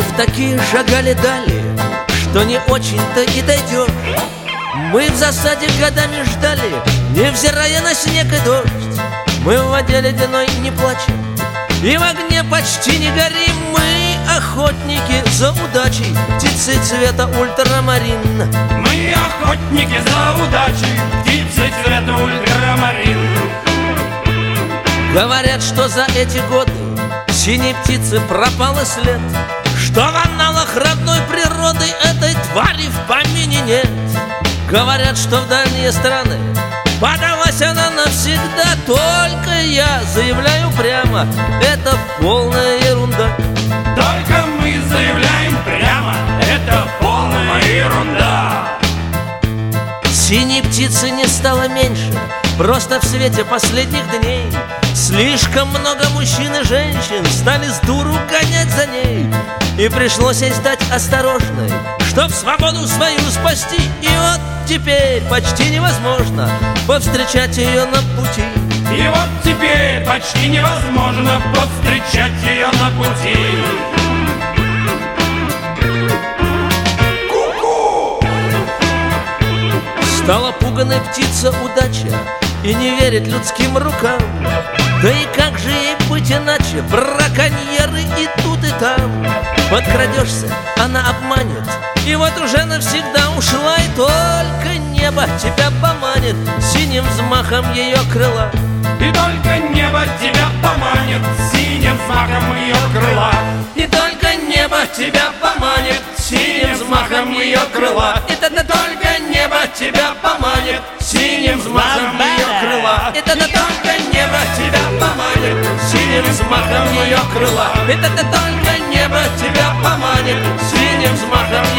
Мы в такие шагали дали, что не очень-то и дойдешь. Мы в засаде годами ждали, невзирая на снег и дождь. Мы в воде ледяной не плачем и в огне почти не горим. Мы охотники за удачей, птицы цвета ультрамарин. Мы охотники за удачей, птицы цвета ультрамарин. Говорят, что за эти годы синей птицы пропал и след, что в аналах родной природы этой твари в помине нет. Говорят, что в дальние страны подалась она навсегда. Только я заявляю прямо, это полная ерунда. Только мы заявляем прямо, это полная ерунда. Синей птицы не стало меньше, просто в свете последних дней слишком много мужчин и женщин стали с дуру гонять за ней. И пришлось ей стать осторожной, чтоб свободу свою спасти. И вот теперь почти невозможно повстречать ее на пути. И вот теперь почти невозможно повстречать ее на пути. Ку-ку! Стала пуганой птица удача и не верит людским рукам. Да и как же ей быть иначе? Браконьеры и тут, и там. Подкрадешься, она обманет, и вот уже навсегда ушла. И только небо тебя поманит синим взмахом ее крыла. И только небо тебя поманит синим взмахом ее крыла. И только небо тебя поманит синим взмахом ее крыла. И только небо тебя поманит синим взмахом ее крыла. И только небо тебя поманит синим взмахом ее крыла. И только небо тебя поманит синим взмахом